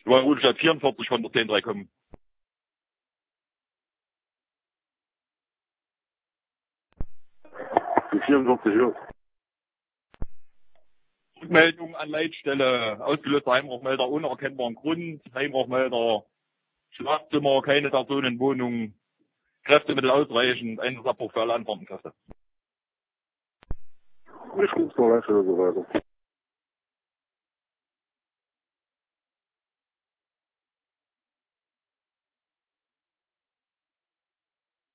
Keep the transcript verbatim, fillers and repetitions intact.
Über Rudelstadt vierundvierzig von der zehn drei kommen. Die vierundvierzig, ja. Rückmeldung an Leitstelle, ausgelöster Heimrauchmelder ohne erkennbaren Grund, Heimrauchmelder, Schlafzimmer, keine Personenwohnung, Kräftemittel ausreichend, Einsatzabbruch für alle Antwortenkräfte. Ich guck's mal weiter und so weiter.